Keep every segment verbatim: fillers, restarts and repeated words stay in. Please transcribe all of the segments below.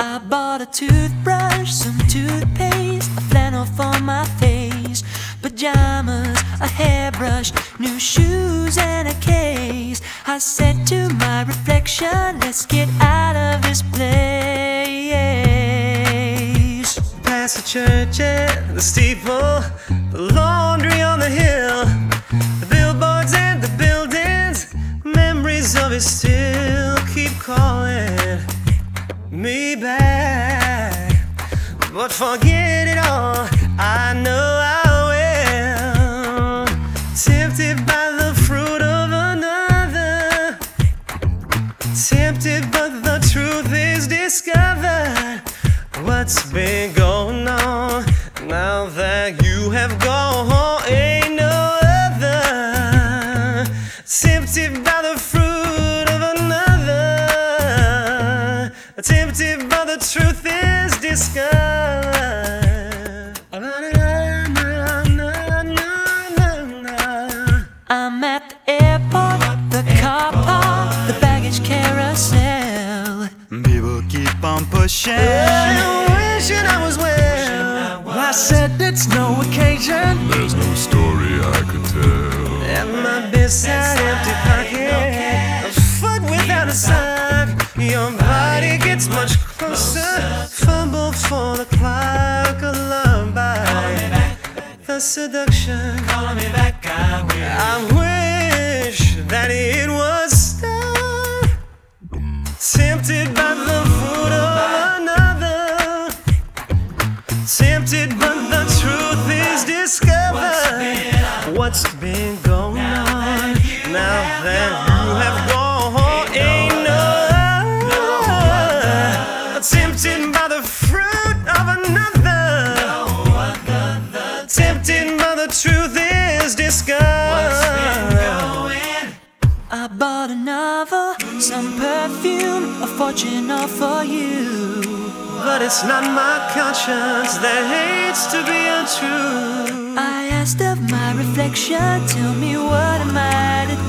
I bought a toothbrush, some toothpaste, a flannel for my face, pajamas, a hairbrush, new shoes and a case. I said to my reflection, let's get out of this place. Past the church and the steeple, the laundry on the hill, the billboards and the buildings, memories of it still keep calling me back. But forget it all, I know I will. Tempted by the fruit of another, tempted but the truth is discovered. What's been going on now that you have gone? Ain't no other. Tempted by the fruit of another, tempted by the truth is discovered. I'm at the airport, the car park, the baggage carousel. People keep on pushing, Wishing I was well. I said it's no occasion, There's no story I could tell. At my bedside, empty pocket, a foot without a sock. Your body gets much closer. Fumble for the clock, a lullaby. The seduction. calling me back, I will. I wish that it was stop. Tempted by the fruit of another, tempted but the truth is discovered. What's been going on now that you have gone? Ain't no other. Tempted by the fruit of another, tempted by the truth is discovered. I bought a novel, some perfume, a fortune all for you. But it's not my conscience that hates to be untrue. I asked of my reflection, tell me what am I to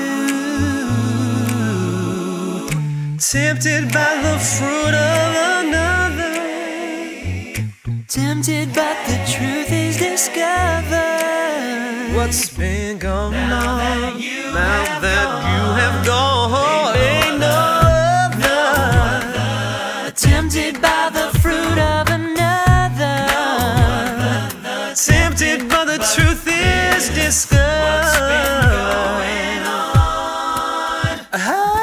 do? Tempted by the fruit of another, Tempted but the truth is discovered. what's been going on now that you have gone? Ain't no other. Tempted by the fruit of another, Tempted but the truth is discovered. What's been going on?